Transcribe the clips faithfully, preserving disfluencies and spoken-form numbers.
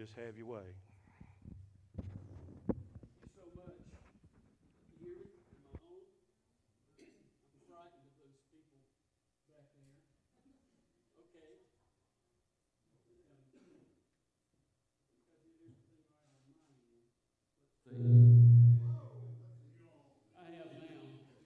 just have your way. So much. You hear me? Am I on? I'm frightened of those people back there. Okay. Um, I think I did everything right on my end. Let's see. I have now.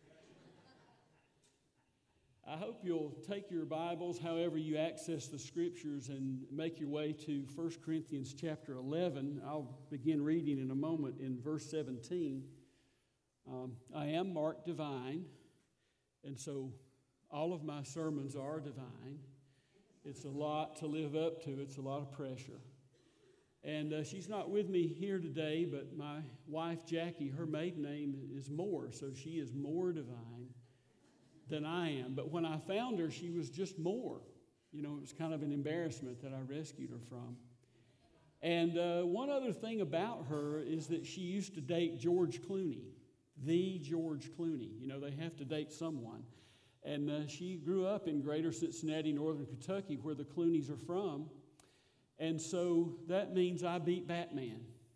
I hope you'll take your Bibles, however you access the Scriptures, and make your way to First Corinthians chapter eleven. I'll begin reading in a moment in verse seventeen. Um, I am Mark Divine, and so all of my sermons are divine. It's a lot to live up to. It's a lot of pressure. And uh, she's not with me here today, but my wife, Jackie, her maiden name is Moore, so she is more divine than I am. But when I found her, she was just more. You know, it was kind of an embarrassment that I rescued her from. And uh, one other thing about her is that she used to date George Clooney, the George Clooney. You know, they have to date someone. And uh, she grew up in greater Cincinnati, northern Kentucky, where the Clooneys are from. And so that means I beat Batman.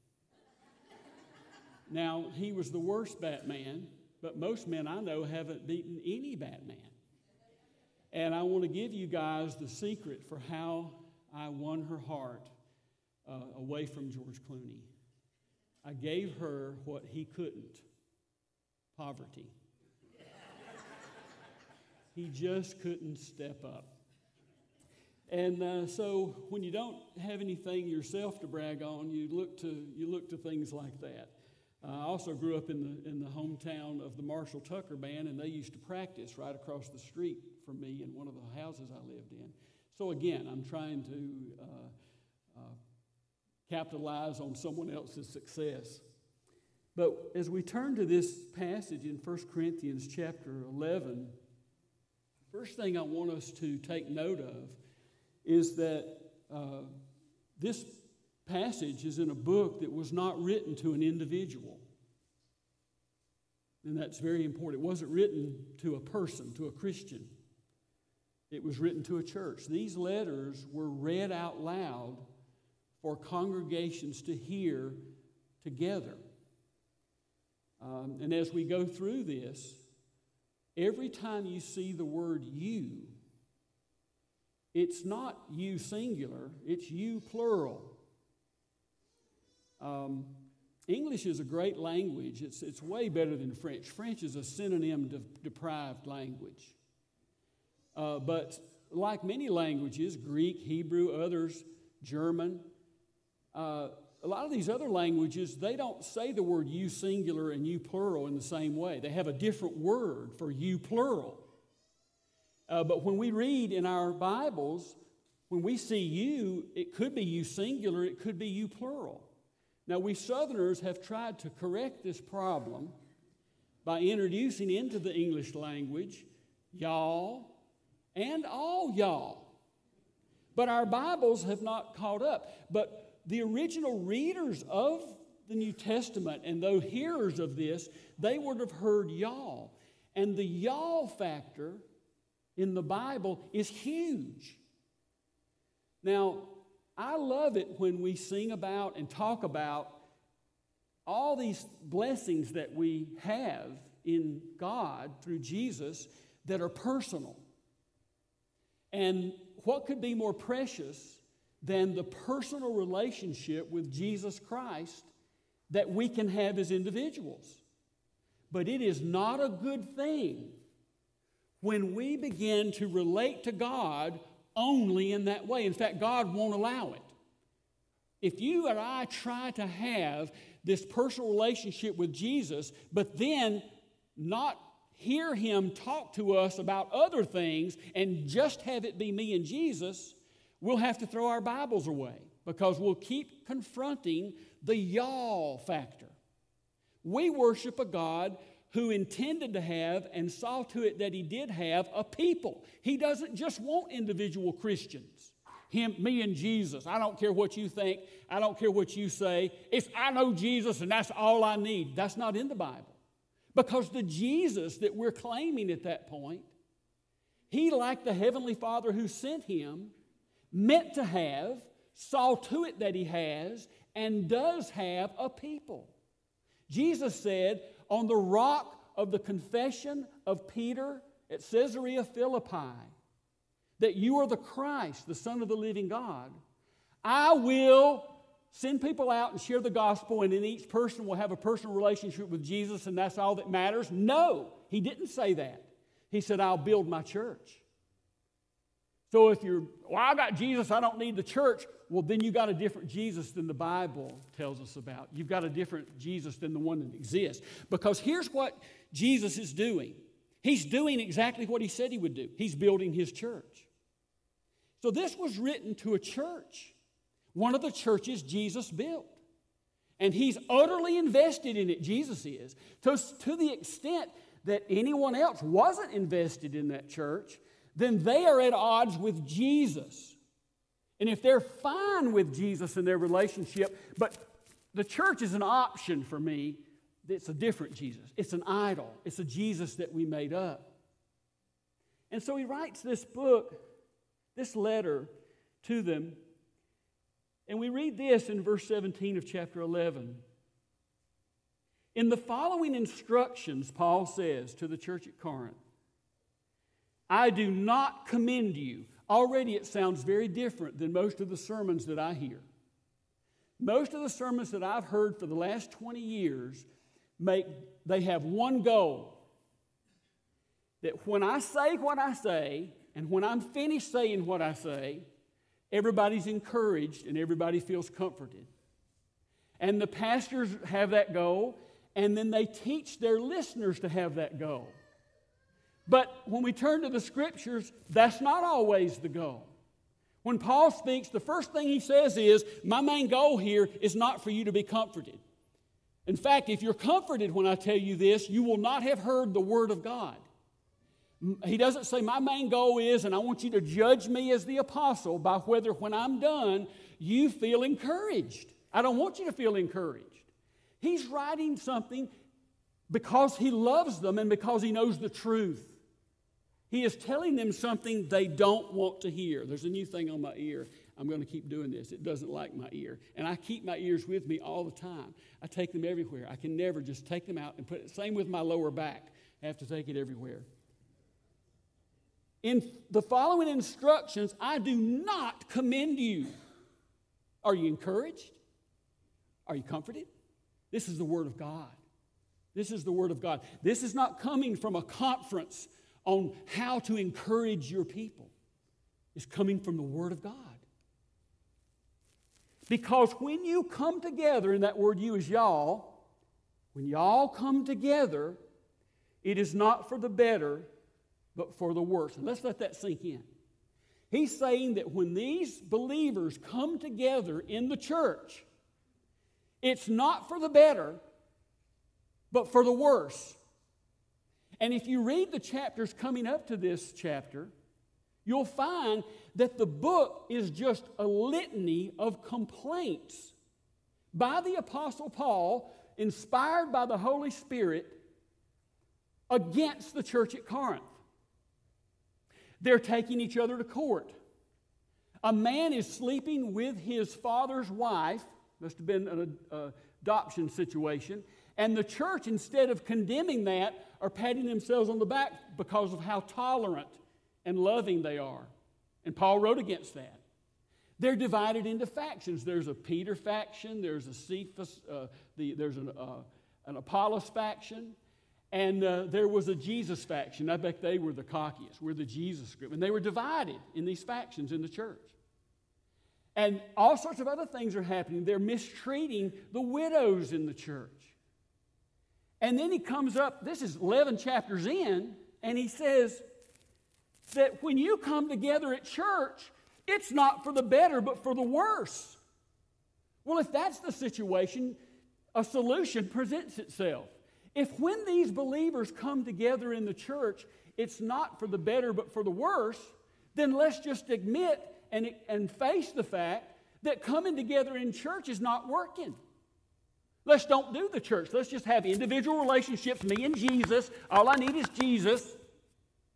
Now, he was the worst Batman, but most men I know haven't beaten any Batman. And I want to give you guys the secret for how I won her heart uh, away from George Clooney. I gave her what he couldn't: poverty. He just couldn't step up. And uh, so when you don't have anything yourself to brag on, you look to you look to things like that. Uh, I also grew up in the in the hometown of the Marshall Tucker Band, and they used to practice right across the street from me in one of the houses I lived in. So again, I'm trying to uh, uh, capitalize on someone else's success. But as we turn to this passage in First Corinthians chapter eleven, first thing I want us to take note of is that uh, this passage is in a book that was not written to an individual. And that's very important. It wasn't written to a person, to a Christian. It was written to a church. These letters were read out loud for congregations to hear together. Um, and as we go through this, every time you see the word you, it's not you singular, it's you plural. Um, English is a great language. It's, it's way better than French. French is a synonym to deprived language. Uh, but like many languages, Greek, Hebrew, others, German, uh, a lot of these other languages, they don't say the word you singular and you plural in the same way. They have a different word for you plural. Uh, but when we read in our Bibles, when we see you, it could be you singular, it could be you plural. Now, we Southerners have tried to correct this problem by introducing into the English language y'all and all y'all. But our Bibles have not caught up. But the original readers of the New Testament and those hearers of this, they would have heard y'all. And the y'all factor in the Bible is huge. Now, I love it when we sing about and talk about all these blessings that we have in God through Jesus that are personal. And what could be more precious than the personal relationship with Jesus Christ that we can have as individuals? But it is not a good thing when we begin to relate to God only in that way. In fact, God won't allow it. If you and I try to have this personal relationship with Jesus, but then not hear Him talk to us about other things and just have it be me and Jesus, we'll have to throw our Bibles away because we'll keep confronting the y'all factor. We worship a God who intended to have and saw to it that He did have a people. He doesn't just want individual Christians. Him, me and Jesus. I don't care what you think. I don't care what you say. If I know Jesus and that's all I need, that's not in the Bible. Because the Jesus that we're claiming at that point, He, like the Heavenly Father who sent Him, meant to have saw to it that he has and does have a people. Jesus said, on the rock of the confession of Peter at Caesarea Philippi, that you are the Christ, the Son of the living God, I will send people out and share the gospel, and then each person will have a personal relationship with Jesus, and that's all that matters. No, he didn't say that. He said, I'll build my church. So if you're, well, I got Jesus, I don't need the church, well, then you got a different Jesus than the Bible tells us about. You've got a different Jesus than the one that exists. Because here's what Jesus is doing. He's doing exactly what he said he would do. He's building his church. So this was written to a church, one of the churches Jesus built. And he's utterly invested in it, Jesus is, to, to the extent that anyone else wasn't invested in that church, then they are at odds with Jesus. And if they're fine with Jesus in their relationship, but the church is an option for me, it's a different Jesus. It's an idol. It's a Jesus that we made up. And so he writes this book, this letter to them. And we read this in verse seventeen of chapter eleven. In the following instructions, Paul says to the church at Corinth, I do not commend you. Already it sounds very different than most of the sermons that I hear. Most of the sermons that I've heard for the last twenty years, make they have one goal. That when I say what I say, and when I'm finished saying what I say, everybody's encouraged and everybody feels comforted. And the pastors have that goal, and then they teach their listeners to have that goal. But when we turn to the Scriptures, that's not always the goal. When Paul speaks, the first thing he says is, my main goal here is not for you to be comforted. In fact, if you're comforted when I tell you this, you will not have heard the Word of God. He doesn't say, my main goal is, and I want you to judge me as the apostle by whether when I'm done, you feel encouraged. I don't want you to feel encouraged. He's writing something because he loves them and because he knows the truth. He is telling them something they don't want to hear. There's a new thing on my ear. I'm going to keep doing this. It doesn't like my ear. And I keep my ears with me all the time. I take them everywhere. I can never just take them out and put it. Same with my lower back. I have to take it everywhere. In the following instructions, I do not commend you. Are you encouraged? Are you comforted? This is the Word of God. This is the Word of God. This is not coming from a conference on how to encourage your people. It's coming from the Word of God. Because when you come together, and that word you is y'all, when y'all come together, it is not for the better, but for the worse. And let's let that sink in. He's saying that when these believers come together in the church, it's not for the better, but for the worse. And if you read the chapters coming up to this chapter, you'll find that the book is just a litany of complaints by the Apostle Paul, inspired by the Holy Spirit, against the church at Corinth. They're taking each other to court. A man is sleeping with his father's wife. Must have been an uh, adoption situation. And the church, instead of condemning that, are patting themselves on the back because of how tolerant and loving they are. And Paul wrote against that. They're divided into factions. There's a Peter faction. There's a Cephas. Uh, the, there's an, uh, an Apollos faction. And uh, there was a Jesus faction. I bet they were the cockiest. We're the Jesus group. And they were divided in these factions in the church. And all sorts of other things are happening. They're mistreating the widows in the church. And then he comes up, this is eleven chapters in, and he says that when you come together at church, it's not for the better, but for the worse. Well, if that's the situation, a solution presents itself. If when these believers come together in the church, it's not for the better, but for the worse, then let's just admit and, and face the fact that coming together in church is not working. Let's don't do the church. Let's just have individual relationships, me and Jesus. All I need is Jesus.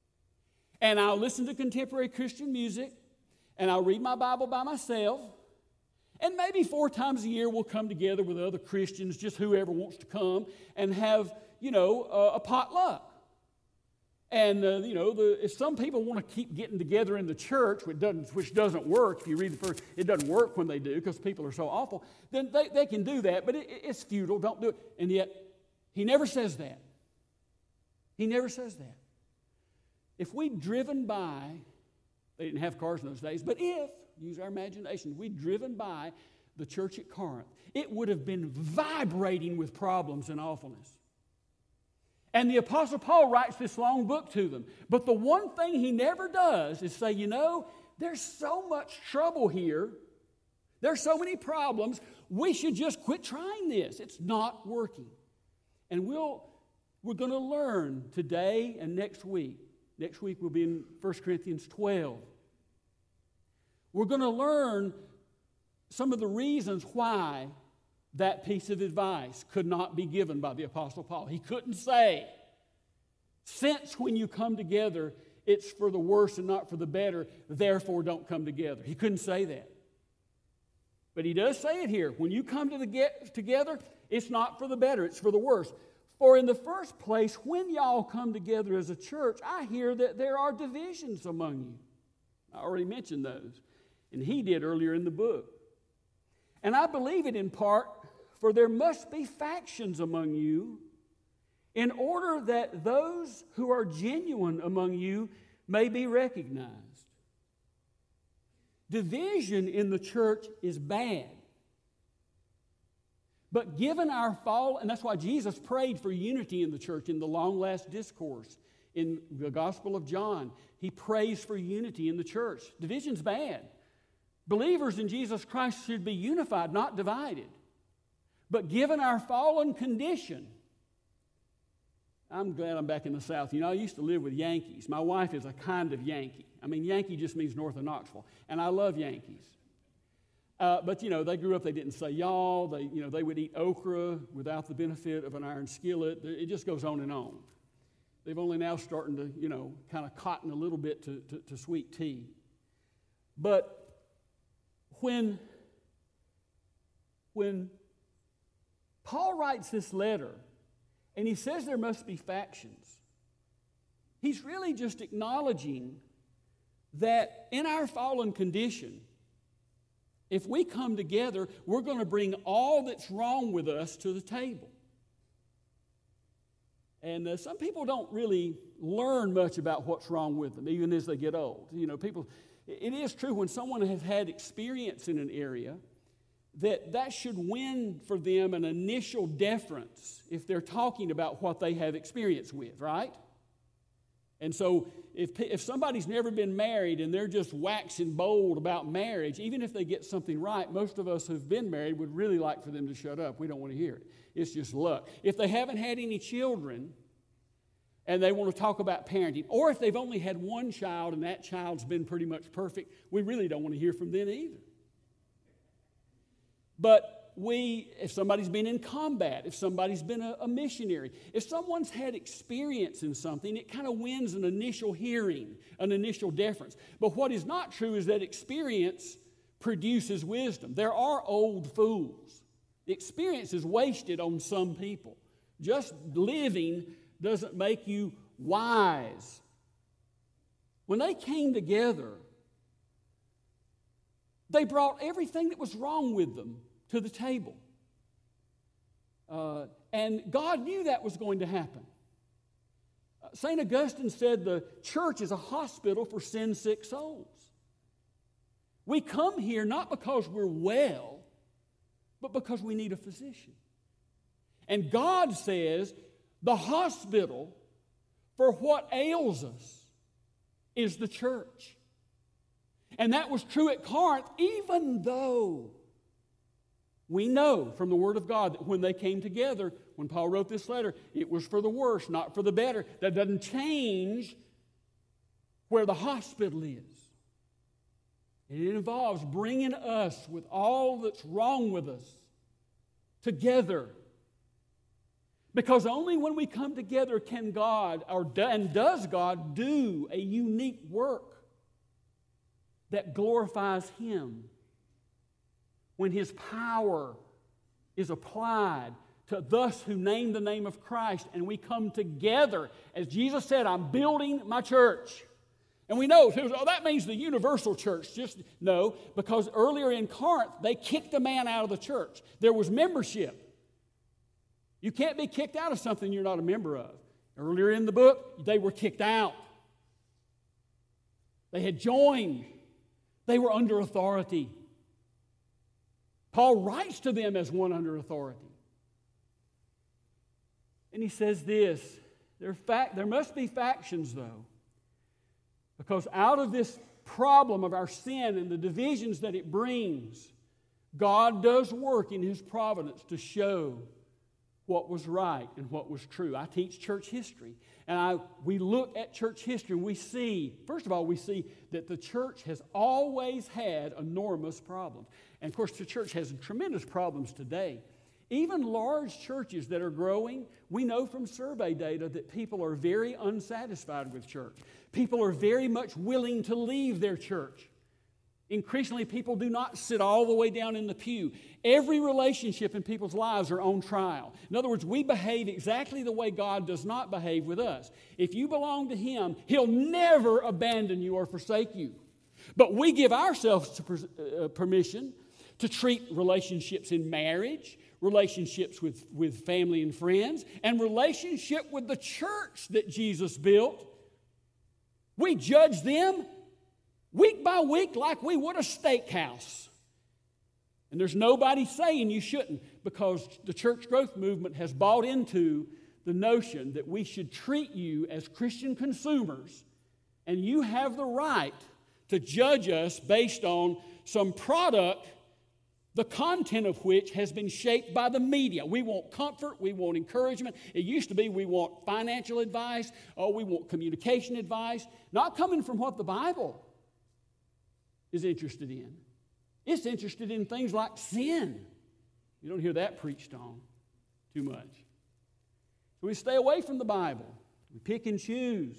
And I'll listen to contemporary Christian music, and I'll read my Bible by myself, And maybe four times a year we'll come together with other Christians, just whoever wants to come, and have, you know, a, a potluck. And, uh, you know, the, if some people want to keep getting together in the church, which doesn't, which doesn't work, if you read the first, it doesn't work when they do because people are so awful, then they, they can do that, but it, it's futile, don't do it. And yet, he never says that. He never says that. If we'd driven by, they didn't have cars in those days, but if, use our imagination, we'd driven by the church at Corinth, it would have been vibrating with problems and awfulness. And the Apostle Paul writes this long book to them. But the one thing he never does is say, you know, there's so much trouble here. There's so many problems. We should just quit trying this. It's not working. And we'll, we're going to learn today and next week. Next week we'll be in First Corinthians twelve. We're going to learn some of the reasons why that piece of advice could not be given by the Apostle Paul. He couldn't say, since when you come together, it's for the worse and not for the better, therefore don't come together. He couldn't say that. But he does say it here. When you come to the get together, it's not for the better, it's for the worse. For in the first place, when y'all come together as a church, I hear that there are divisions among you. I already mentioned those. And he did earlier in the book. And I believe it in part, for there must be factions among you, in order that those who are genuine among you may be recognized. Division in the church is bad. But given our fall, and that's why Jesus prayed for unity in the church in the long last discourse in the Gospel of John. He prays for unity in the church. Division's bad. Believers in Jesus Christ should be unified, not divided. But given our fallen condition, I'm glad I'm back in the South. You know, I used to live with Yankees. My wife is a kind of Yankee. I mean, Yankee just means north of Knoxville. And I love Yankees. Uh, but, you know, they grew up, they didn't say y'all. They, you know, they would eat okra without the benefit of an iron skillet. It just goes on and on. They've only now starting to, you know, kind of cotton a little bit to, to, to sweet tea. But when, when Paul writes this letter, and he says there must be factions, he's really just acknowledging that in our fallen condition, if we come together, we're going to bring all that's wrong with us to the table. And uh, some people don't really learn much about what's wrong with them, even as they get old. You know, people, it is true when someone has had experience in an area, that that should win for them an initial deference if they're talking about what they have experience with, right? And so if, if somebody's never been married and they're just waxing bold about marriage, even if they get something right, most of us who've been married would really like for them to shut up. We don't want to hear it. It's just luck. If they haven't had any children and they want to talk about parenting, or if they've only had one child and that child's been pretty much perfect, we really don't want to hear from them either. But we, if somebody's been in combat, if somebody's been a, a missionary, if someone's had experience in something, it kind of wins an initial hearing, an initial deference. But what is not true is that experience produces wisdom. There are old fools. Experience is wasted on some people. Just living doesn't make you wise. When they came together, they brought everything that was wrong with them to the table. Uh, and God knew that was going to happen. Uh, Saint Augustine said the church is a hospital for sin-sick souls. We come here not because we're well, but because we need a physician. And God says the hospital for what ails us is the church. And that was true at Corinth, even though we know from the Word of God that when they came together, when Paul wrote this letter, it was for the worse, not for the better. That doesn't change where the hospital is. And it involves bringing us with all that's wrong with us together. Because only when we come together can God, or do, and does God, do a unique work that glorifies Him. when His power is applied to thus who name the name of Christ, and we come together. As Jesus said, I'm building my church. And we know, oh, that means the universal church. Just no, because earlier in Corinth, they kicked a man out of the church. There was membership. You can't be kicked out of something you're not a member of. Earlier in the book, they were kicked out. They had joined. They were under authority. Paul writes to them as one under authority. And he says this, there, fact, there must be factions, though, because out of this problem of our sin and the divisions that it brings, God does work in His providence to show what was right and what was true. I teach church history, and I, we look at church history and we see, first of all, we see that the church has always had enormous problems. And of course, the church has tremendous problems today. Even large churches that are growing, we know from survey data that people are very unsatisfied with church. People are very much willing to leave their church. Increasingly, people do not sit all the way down in the pew. Every relationship in people's lives are on trial. In other words, we behave exactly the way God does not behave with us. If you belong to Him, He'll never abandon you or forsake you. But we give ourselves to per, uh, permission to treat relationships in marriage, relationships with, with family and friends, and relationship with the church that Jesus built. We judge them week by week like we would a steakhouse. And there's nobody saying you shouldn't, because the church growth movement has bought into the notion that we should treat you as Christian consumers, and you have the right to judge us based on some product, the content of which has been shaped by the media. We want comfort, we want encouragement. It used to be we want financial advice, or we want communication advice, not coming from what the Bible is interested in. It's interested in things like sin. You don't hear that preached on too much. So we stay away from the Bible. We pick and choose.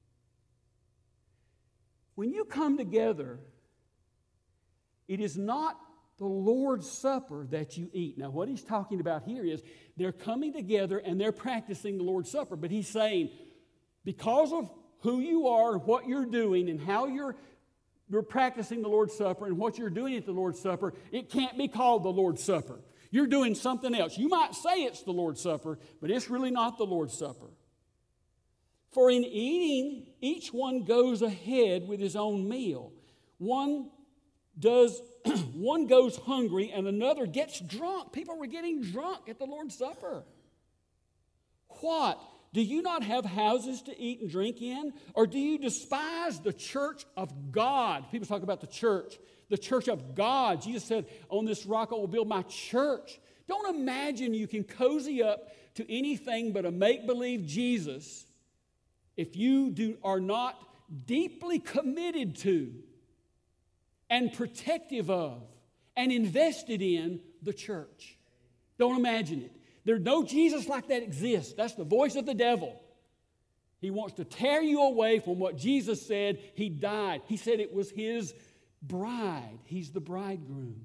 When you come together, it is not the Lord's Supper that you eat. Now, what he's talking about here is they're coming together and they're practicing the Lord's Supper. But he's saying, because of who you are, what you're doing, and how you're, you're practicing the Lord's Supper and what you're doing at the Lord's Supper, it can't be called the Lord's Supper. You're doing something else. You might say it's the Lord's Supper, but it's really not the Lord's Supper. For in eating, each one goes ahead with his own meal. One does one goes hungry and another gets drunk. People were getting drunk at the Lord's Supper. What? Do you not have houses to eat and drink in? Or do you despise the church of God? People talk about the church. The church of God. Jesus said, on this rock I will build my church. Don't imagine you can cozy up to anything but a make-believe Jesus if you do, are not deeply committed to and protective of and invested in the church. Don't imagine it. There's no Jesus like that exists. That's the voice of the devil. He wants to tear you away from what Jesus said. He died. He said it was His bride. He's the bridegroom.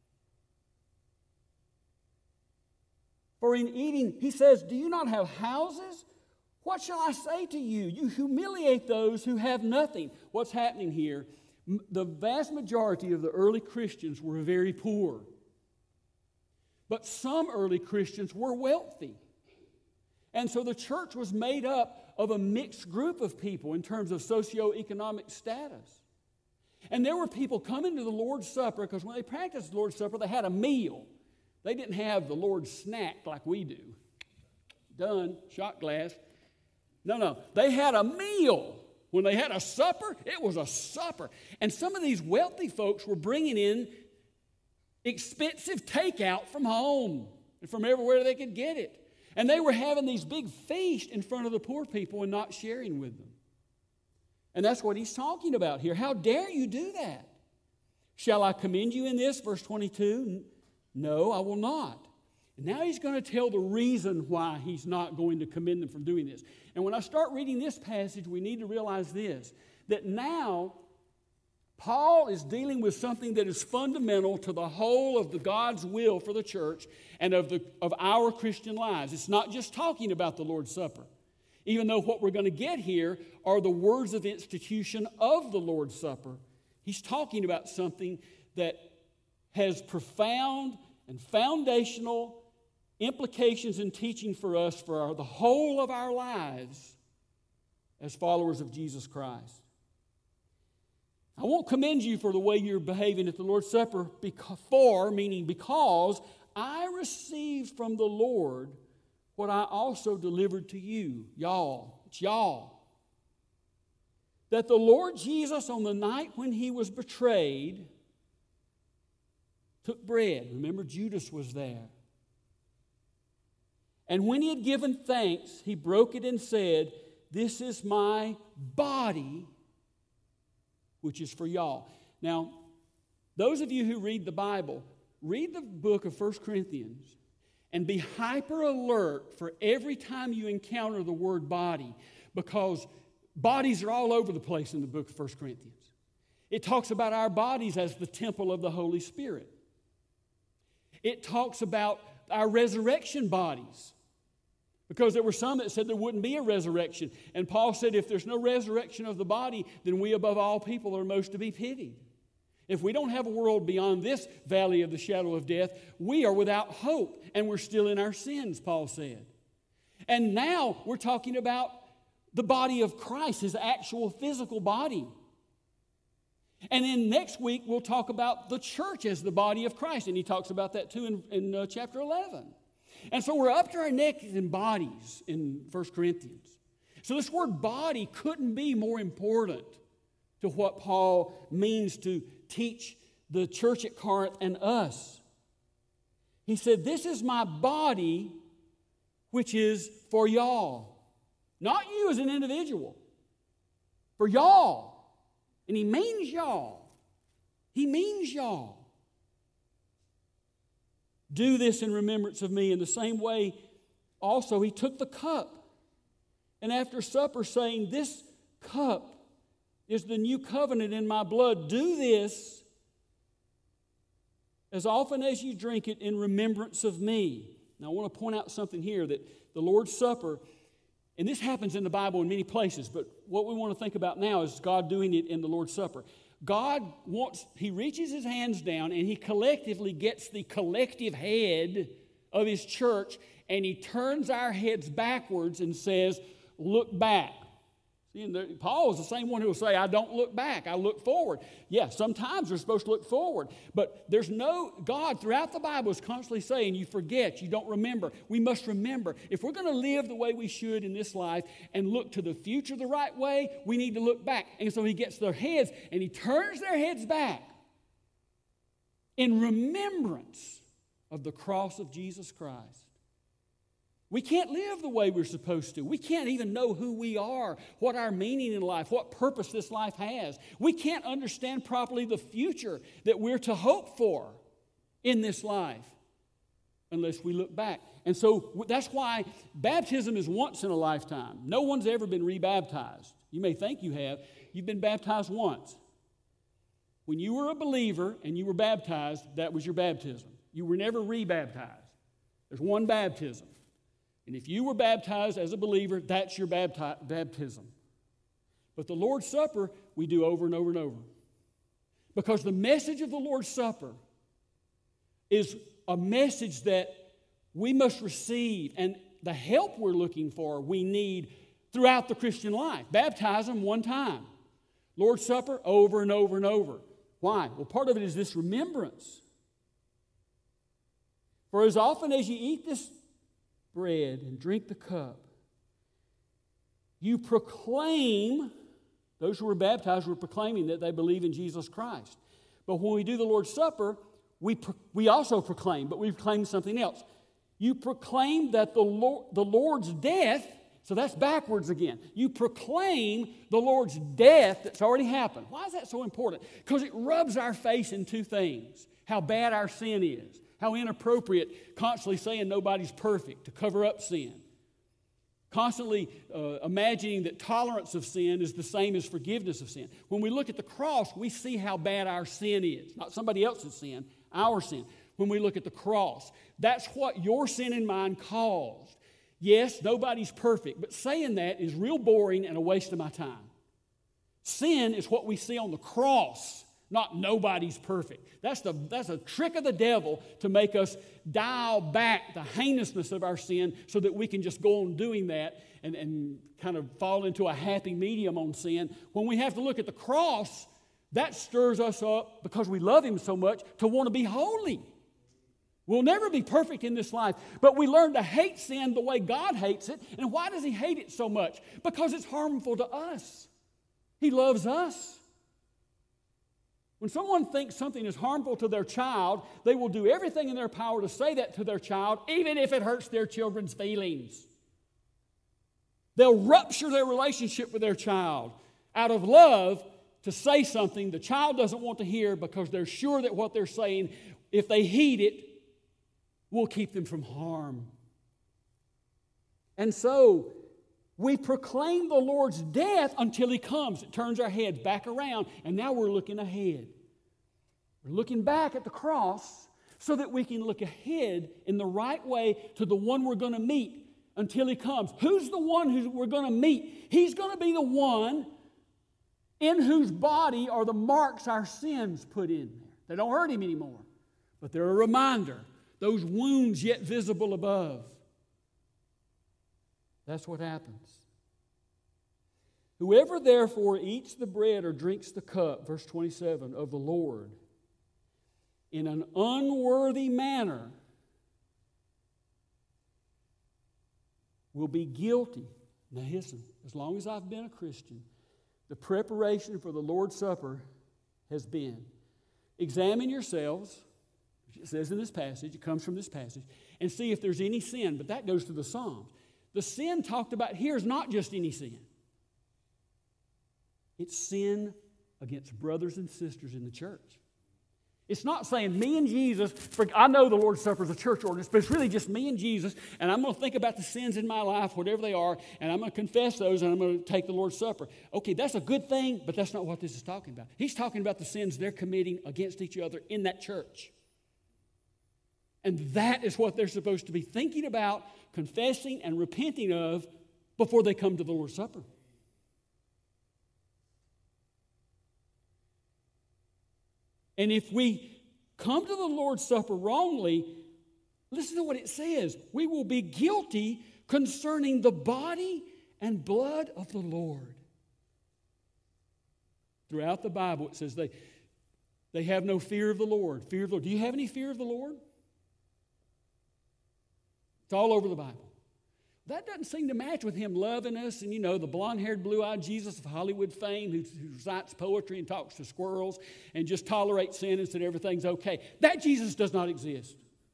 For in eating, He says, do you not have houses? What shall I say to you? You humiliate those who have nothing. What's happening here? The vast majority of the early Christians were very poor. But some early Christians were wealthy. And so the church was made up of a mixed group of people in terms of socioeconomic status. And there were people coming to the Lord's Supper because when they practiced the Lord's Supper, they had a meal. They didn't have the Lord's snack like we do. Done, shot glass. No, no. They had a meal. When they had a supper, it was a supper. And some of these wealthy folks were bringing in expensive takeout from home and from everywhere they could get it. And they were having these big feasts in front of the poor people and not sharing with them. And that's what he's talking about here. How dare you do that? Shall I commend you in this? Verse twenty-two, no, I will not. And now he's going to tell the reason why he's not going to commend them from doing this. And when I start reading this passage, we need to realize this, that now Paul is dealing with something that is fundamental to the whole of the God's will for the church and of, the, of our Christian lives. It's not just talking about the Lord's Supper, even though what we're going to get here are the words of institution of the Lord's Supper. He's talking about something that has profound and foundational implications and teaching for us for our, the whole of our lives as followers of Jesus Christ. I won't commend you for the way you're behaving at the Lord's Supper, because, for, meaning because, I received from the Lord what I also delivered to you. Y'all. It's y'all. That the Lord Jesus, on the night when he was betrayed, took bread. Remember, Judas was there. And when he had given thanks, he broke it and said, "This is my body, which is for y'all." Now, those of you who read the Bible, read the book of First Corinthians and be hyper alert for every time you encounter the word body, because bodies are all over the place in the book of First Corinthians. It talks about our bodies as the temple of the Holy Spirit. It talks about our resurrection bodies, because there were some that said there wouldn't be a resurrection. And Paul said, if there's no resurrection of the body, then we above all people are most to be pitied. If we don't have a world beyond this valley of the shadow of death, we are without hope, and we're still in our sins, Paul said. And now we're talking about the body of Christ, his actual physical body. And then next week we'll talk about the church as the body of Christ, and he talks about that too in, in uh, chapter eleven. And so we're up to our necks in bodies in First Corinthians. So this word body couldn't be more important to what Paul means to teach the church at Corinth and us. He said, "This is my body, which is for y'all." Not you as an individual. For y'all. And he means y'all. He means y'all. "Do this in remembrance of me." In the same way, also, he took the cup. And after supper, saying, "This cup is the new covenant in my blood. Do this as often as you drink it in remembrance of me." Now, I want to point out something here, that the Lord's Supper, and this happens in the Bible in many places, but what we want to think about now is God doing it in the Lord's Supper. God wants, he reaches his hands down and he collectively gets the collective head of his church, and he turns our heads backwards and says, "Look back." See, and the, Paul is the same one who will say, "I don't look back, I look forward." Yeah, sometimes we're supposed to look forward, but there's no, God throughout the Bible is constantly saying, you forget, you don't remember. We must remember. If we're going to live the way we should in this life and look to the future the right way, we need to look back. And so he gets their heads and he turns their heads back in remembrance of the cross of Jesus Christ. We can't live the way we're supposed to. We can't even know who we are, what our meaning in life, what purpose this life has. We can't understand properly the future that we're to hope for in this life unless we look back. And so that's why baptism is once in a lifetime. No one's ever been rebaptized. You may think you have. You've been baptized once. When you were a believer and you were baptized, that was your baptism. You were never rebaptized. There's one baptism. And if you were baptized as a believer, that's your bapti- baptism. But the Lord's Supper, we do over and over and over. Because the message of the Lord's Supper is a message that we must receive, and the help we're looking for, we need throughout the Christian life. Baptism one time. Lord's Supper over and over and over. Why? Well, part of it is this remembrance. For as often as you eat this bread and drink the cup, you proclaim, those who were baptized were proclaiming that they believe in Jesus Christ. But when we do the Lord's Supper, we, pro- we also proclaim, but we proclaim something else. You proclaim that the, Lord, the Lord's death, so that's backwards again. You proclaim the Lord's death that's already happened. Why is that so important? Because it rubs our face in two things. How bad our sin is. How inappropriate constantly saying nobody's perfect to cover up sin. Constantly uh, imagining that tolerance of sin is the same as forgiveness of sin. When we look at the cross, we see how bad our sin is. Not somebody else's sin, our sin. When we look at the cross, that's what your sin and mine caused. Yes, nobody's perfect, but saying that is real boring and a waste of my time. Sin is what we see on the cross, not nobody's perfect. That's, the, that's a trick of the devil to make us dial back the heinousness of our sin so that we can just go on doing that and, and kind of fall into a happy medium on sin. When we have to look at the cross, that stirs us up because we love Him so much to want to be holy. We'll never be perfect in this life, but we learn to hate sin the way God hates it. And why does He hate it so much? Because it's harmful to us. He loves us. When someone thinks something is harmful to their child, they will do everything in their power to say that to their child, even if it hurts their children's feelings. They'll rupture their relationship with their child out of love to say something the child doesn't want to hear because they're sure that what they're saying, if they heed it, will keep them from harm. And so, we proclaim the Lord's death until He comes. It turns our heads back around, and now we're looking ahead. We're looking back at the cross so that we can look ahead in the right way to the one we're going to meet until He comes. Who's the one who we're going to meet? He's going to be the one in whose body are the marks our sins put in there. They don't hurt Him anymore, but they're a reminder. Those wounds yet visible above. That's what happens. Whoever therefore eats the bread or drinks the cup, verse twenty-seven, of the Lord in an unworthy manner will be guilty. Now listen, as long as I've been a Christian, the preparation for the Lord's Supper has been, examine yourselves, it says in this passage, it comes from this passage, and see if there's any sin, but that goes to the Psalms. The sin talked about here is not just any sin. It's sin against brothers and sisters in the church. It's not saying me and Jesus, for I know the Lord's Supper is a church ordinance, but it's really just me and Jesus, and I'm going to think about the sins in my life, whatever they are, and I'm going to confess those, and I'm going to take the Lord's Supper. Okay, that's a good thing, but that's not what this is talking about. He's talking about the sins they're committing against each other in that church. And that is what they're supposed to be thinking about, confessing, and repenting of before they come to the Lord's Supper. And if we come to the Lord's Supper wrongly, listen to what it says. We will be guilty concerning the body and blood of the Lord. Throughout the Bible, it says they, they have no fear of the Lord. Fear of the Lord. Do you have any fear of the Lord? It's all over the Bible. That doesn't seem to match with Him loving us and, you know, the blonde-haired, blue-eyed Jesus of Hollywood fame who, who recites poetry and talks to squirrels and just tolerates sin and said everything's okay. That Jesus does not exist.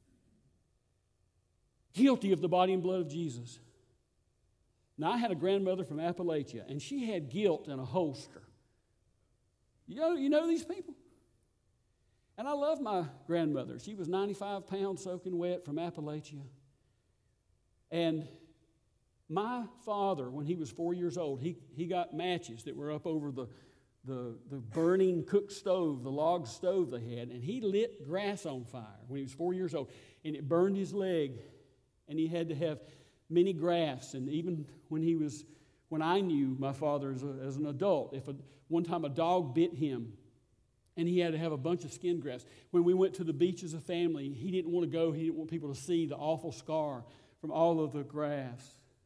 Guilty of the body and blood of Jesus. Now, I had a grandmother from Appalachia, and she had guilt in a holster. You know, you know these people? And I love my grandmother. She was ninety-five pounds soaking wet from Appalachia. And my father, when he was four years old, he, he got matches that were up over the, the, the burning cook stove, the log stove they had, and he lit grass on fire when he was four years old, and it burned his leg, and he had to have many grafts. And even when he was, when I knew my father as, a, as an adult, if a, one time a dog bit him, and he had to have a bunch of skin grafts. When we went to the beach as a family, he didn't want to go. He didn't want people to see the awful scar from all of the grafts.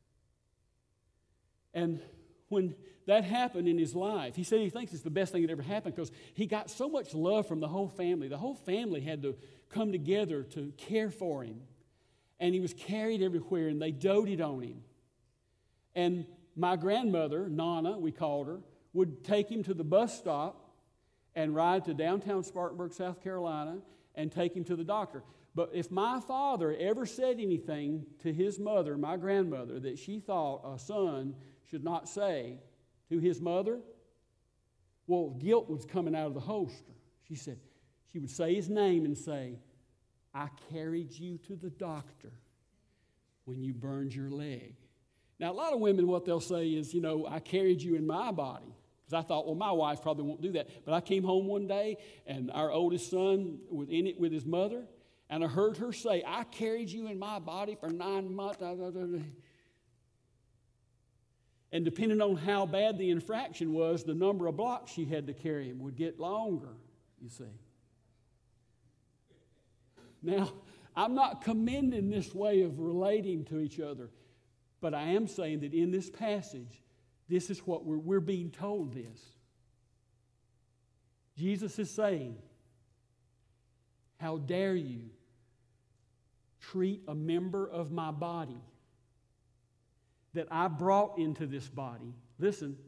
And when that happened in his life, he said he thinks it's the best thing that ever happened because he got so much love from the whole family. The whole family had to come together to care for him. And he was carried everywhere, and they doted on him. And my grandmother, Nana, we called her, would take him to the bus stop and ride to downtown Spartanburg, South Carolina, and take him to the doctor. But if my father ever said anything to his mother, my grandmother, that she thought a son should not say to his mother, well, guilt was coming out of the holster. She said, she would say his name and say, I carried you to the doctor when you burned your leg. Now, a lot of women, what they'll say is, you know, I carried you in my body. Because I thought, well, my wife probably won't do that. But I came home one day, and our oldest son was in it with his mother, and I heard her say, I carried you in my body for nine months. And depending on how bad the infraction was, the number of blocks she had to carry him would get longer, you see. Now, I'm not commending this way of relating to each other, but I am saying that in this passage, this is what we're, we're being told this. Jesus is saying, how dare you treat a member of my body that I brought into this body, listen,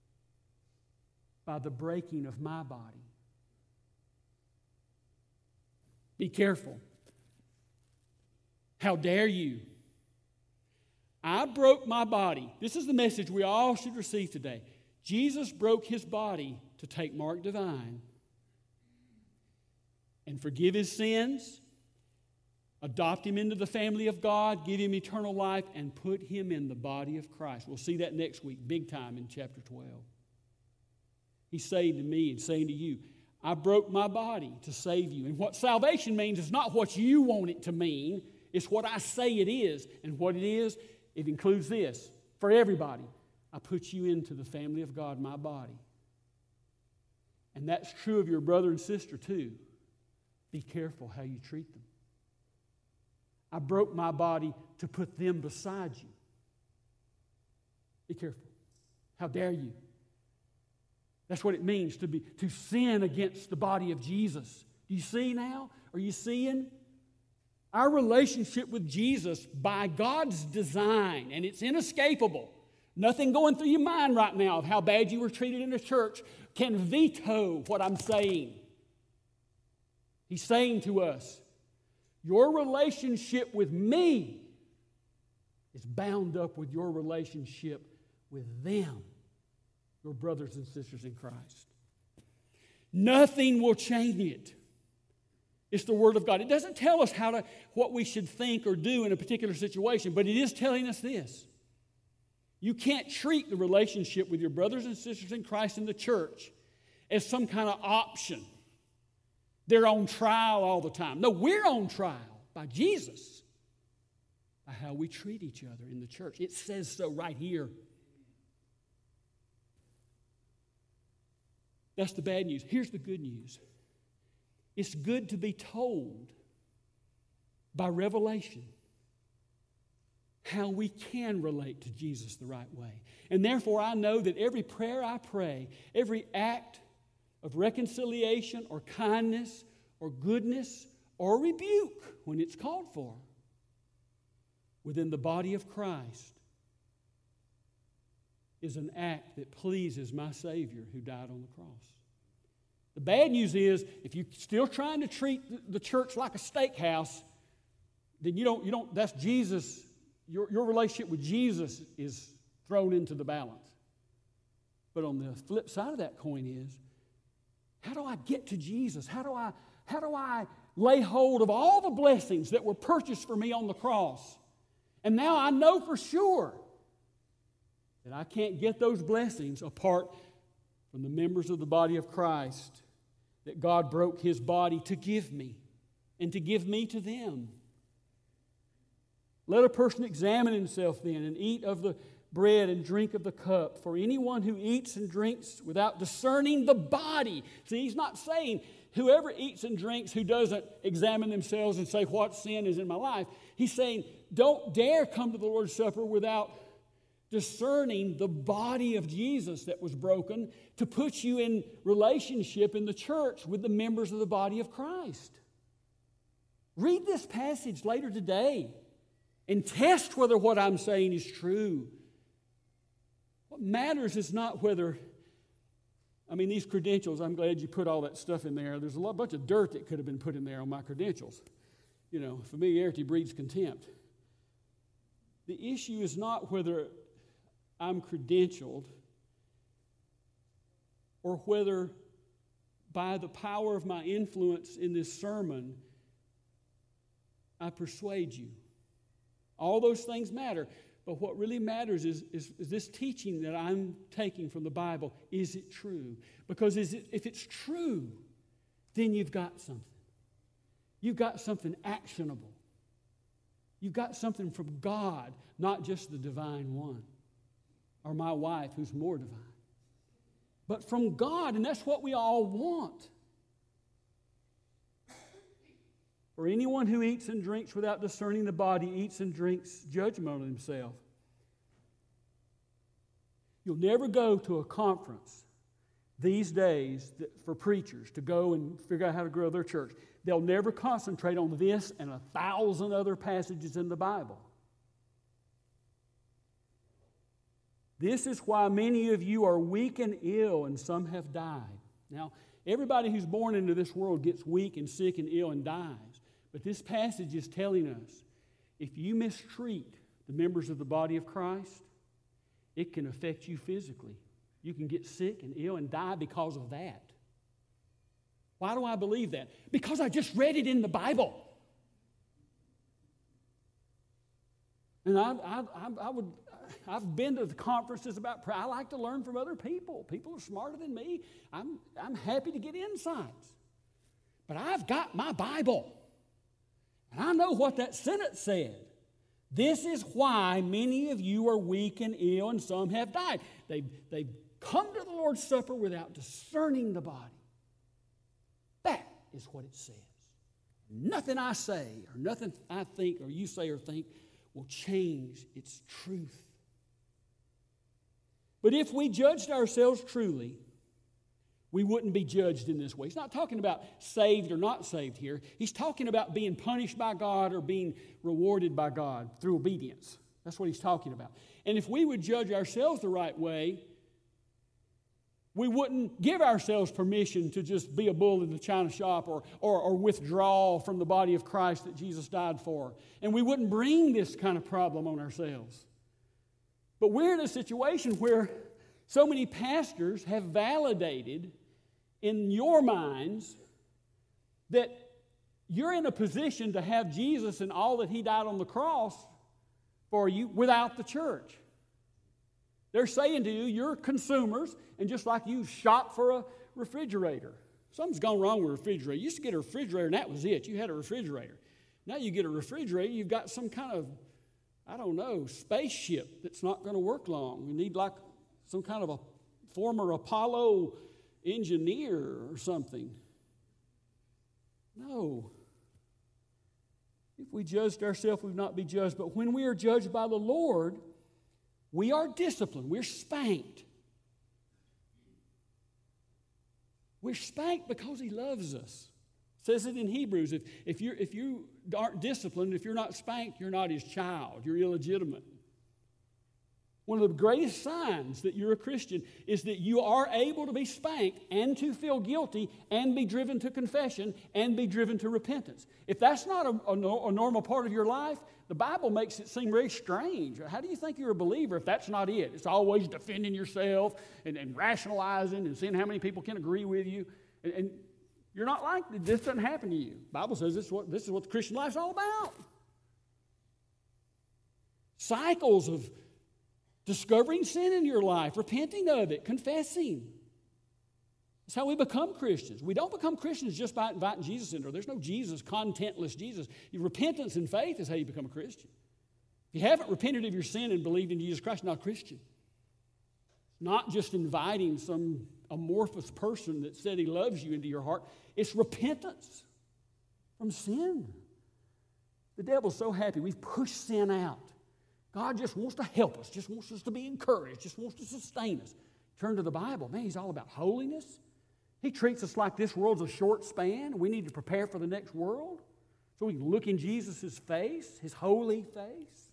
by the breaking of my body. Be careful. How dare you? I broke my body. This is the message we all should receive today. Jesus broke his body to take Mark Devine and forgive his sins, adopt him into the family of God, give him eternal life, and put him in the body of Christ. We'll see that next week, big time in chapter twelve. He's saying to me and saying to you, I broke my body to save you. And what salvation means is not what you want it to mean. It's what I say it is. And what it is, it includes this. For everybody, I put you into the family of God, my body. And that's true of your brother and sister too. Be careful how you treat them. I broke my body to put them beside you. Be careful. How dare you? That's what it means to be to sin against the body of Jesus. Do you see now? Are you seeing? Our relationship with Jesus by God's design, and it's inescapable. Nothing going through your mind right now of how bad you were treated in the church can veto what I'm saying. He's saying to us, your relationship with me is bound up with your relationship with them, your brothers and sisters in Christ. Nothing will change it. It's the Word of God. It doesn't tell us how to, what we should think or do in a particular situation, but it is telling us this. You can't treat the relationship with your brothers and sisters in Christ in the church as some kind of option. They're on trial all the time. No, we're on trial by Jesus, by how we treat each other in the church. It says so right here. That's the bad news. Here's the good news. It's good to be told by revelation how we can relate to Jesus the right way. And therefore, I know that every prayer I pray, every act of reconciliation or kindness or goodness or rebuke, when it's called for, within the body of Christ, is an act that pleases my Savior who died on the cross. The bad news is, if you're still trying to treat the church like a steakhouse, then you don't, you don't, that's Jesus, your, your relationship with Jesus is thrown into the balance. But on the flip side of that coin is, how do I get to Jesus? How do I, how do I lay hold of all the blessings that were purchased for me on the cross? And now I know for sure that I can't get those blessings apart from the members of the body of Christ that God broke his body to give me and to give me to them. Let a person examine himself then and eat of the bread and drink of the cup. For anyone who eats and drinks without discerning the body. See, he's not saying whoever eats and drinks who doesn't examine themselves and say what sin is in my life. He's saying don't dare come to the Lord's Supper without discerning the body of Jesus that was broken to put you in relationship in the church with the members of the body of Christ. Read this passage later today and test whether what I'm saying is true. What matters is not whether, I mean, these credentials, I'm glad you put all that stuff in there. There's a lot, bunch of dirt that could have been put in there on my credentials. You know, familiarity breeds contempt. The issue is not whether I'm credentialed or whether by the power of my influence in this sermon, I persuade you. All those things matter. But what really matters is, is, is this teaching that I'm taking from the Bible, is it true? Because is it, if it's true, then you've got something. You've got something actionable. You've got something from God, not just the divine one, or my wife who's more divine. But from God, and that's what we all want. For anyone who eats and drinks without discerning the body eats and drinks judgment on himself. You'll never go to a conference these days that, for preachers to go and figure out how to grow their church. They'll never concentrate on this and a thousand other passages in the Bible. This is why many of you are weak and ill, and some have died. Now, everybody who's born into this world gets weak and sick and ill and dies. But this passage is telling us, if you mistreat the members of the body of Christ, it can affect you physically. You can get sick and ill and die because of that. Why do I believe that? Because I just read it in the Bible. And I, I, I, I would, I've been to the conferences about prayer. I like to learn from other people. People are smarter than me. I'm, I'm happy to get insights. But I've got my Bible. And I know what that sentence said. This is why many of you are weak and ill, and some have died. They've, they've come to the Lord's Supper without discerning the body. That is what it says. Nothing I say, or nothing I think, or you say or think, will change its truth. But if we judged ourselves truly, we wouldn't be judged in this way. He's not talking about saved or not saved here. He's talking about being punished by God or being rewarded by God through obedience. That's what he's talking about. And if we would judge ourselves the right way, we wouldn't give ourselves permission to just be a bull in the china shop or, or, or withdraw from the body of Christ that Jesus died for. And we wouldn't bring this kind of problem on ourselves. But we're in a situation where so many pastors have validated in your minds that you're in a position to have Jesus and all that he died on the cross for you without the church. They're saying to you, you're consumers, and just like you shop for a refrigerator. Something's gone wrong with a refrigerator. You used to get a refrigerator, and that was it. You had a refrigerator. Now you get a refrigerator, you've got some kind of, I don't know, spaceship that's not going to work long. You need like some kind of a former Apollo engineer or something. No. If we judged ourselves, we would not be judged. But when we are judged by the Lord, we are disciplined. We're spanked. We're spanked because he loves us. It says it in Hebrews. If, if, you're, if you aren't disciplined, if you're not spanked, you're not his child. You're illegitimate. One of the greatest signs that you're a Christian is that you are able to be spanked and to feel guilty and be driven to confession and be driven to repentance. If that's not a, a, a normal part of your life, the Bible makes it seem very strange. How do you think you're a believer if that's not it? It's always defending yourself and, and rationalizing and seeing how many people can agree with you. And, and you're not like, this doesn't happen to you. The Bible says this is what, this is what the Christian life's all about. Cycles of discovering sin in your life, repenting of it, confessing. That's how we become Christians. We don't become Christians just by inviting Jesus into it. There's no Jesus, contentless Jesus. Your repentance and faith is how you become a Christian. If you haven't repented of your sin and believed in Jesus Christ, you're not a Christian. It's not just inviting some amorphous person that said he loves you into your heart. It's repentance from sin. The devil's so happy. We've pushed sin out. God just wants to help us, just wants us to be encouraged, just wants to sustain us. Turn to the Bible. Man, he's all about holiness. He treats us like this world's a short span. We need to prepare for the next world so we can look in Jesus' face, his holy face.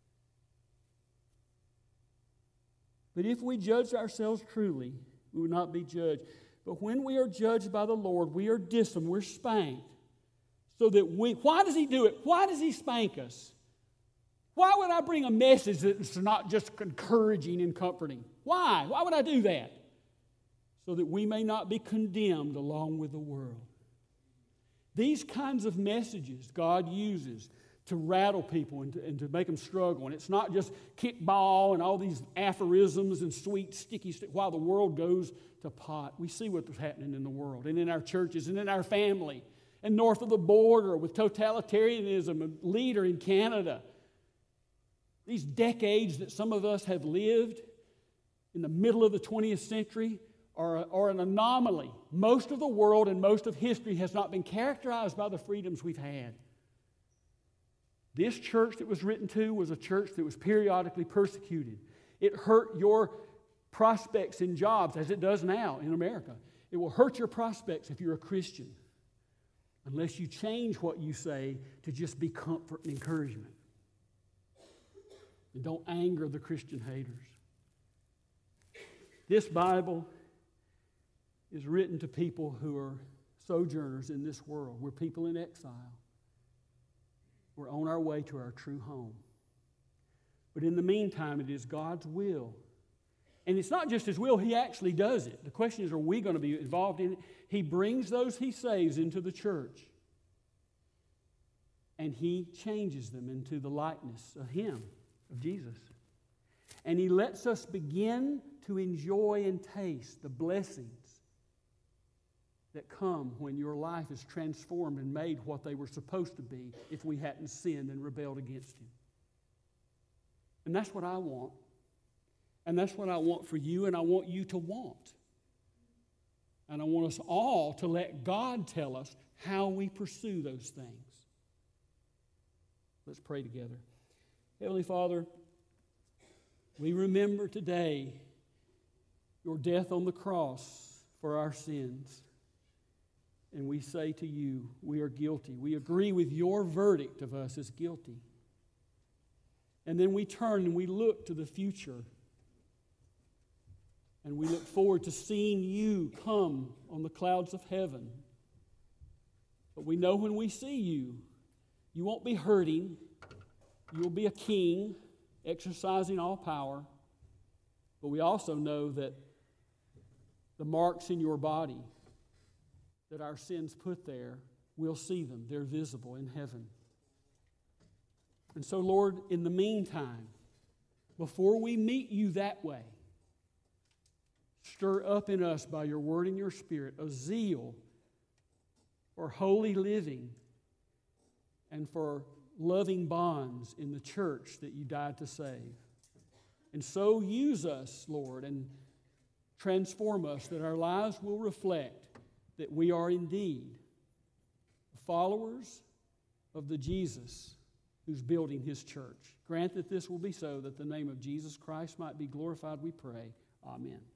But if we judge ourselves truly, we will not be judged. But when we are judged by the Lord, we are disciplined, we're spanked. So that we, why does he do it? Why does he spank us? Why would I bring a message that's not just encouraging and comforting? Why? Why would I do that? So that we may not be condemned along with the world. These kinds of messages God uses to rattle people and to, and to make them struggle. And it's not just kickball and all these aphorisms and sweet, sticky stuff while the world goes to pot. We see what's happening in the world and in our churches and in our family and north of the border with totalitarianism, a leader in Canada. These decades that some of us have lived in the middle of the twentieth century are, are an anomaly. Most of the world and most of history has not been characterized by the freedoms we've had. This church that was written to was a church that was periodically persecuted. It hurt your prospects in jobs, as it does now in America. It will hurt your prospects if you're a Christian, unless you change what you say to just be comfort and encouragement. And don't anger the Christian haters. This Bible is written to people who are sojourners in this world. We're people in exile. We're on our way to our true home. But in the meantime, it is God's will. And it's not just His will, He actually does it. The question is, are we going to be involved in it? He brings those He saves into the church. And He changes them into the likeness of Him, of Jesus. And He lets us begin to enjoy and taste the blessings that come when your life is transformed and made what they were supposed to be if we hadn't sinned and rebelled against Him. And that's what I want. And that's what I want for you, and I want you to want. And I want us all to let God tell us how we pursue those things. Let's pray together. Heavenly Father, we remember today your death on the cross for our sins. And we say to you, we are guilty. We agree with your verdict of us as guilty. And then we turn and we look to the future. And we look forward to seeing you come on the clouds of heaven. But we know when we see you, you won't be hurting. You'll be a king, exercising all power. But we also know that the marks in your body that our sins put there, we'll see them. They're visible in heaven. And so, Lord, in the meantime, before we meet you that way, stir up in us by your word and your spirit a zeal for holy living and for loving bonds in the church that you died to save. And so use us, Lord, and transform us that our lives will reflect that we are indeed followers of the Jesus who's building His church. Grant that this will be so, that the name of Jesus Christ might be glorified, we pray. Amen.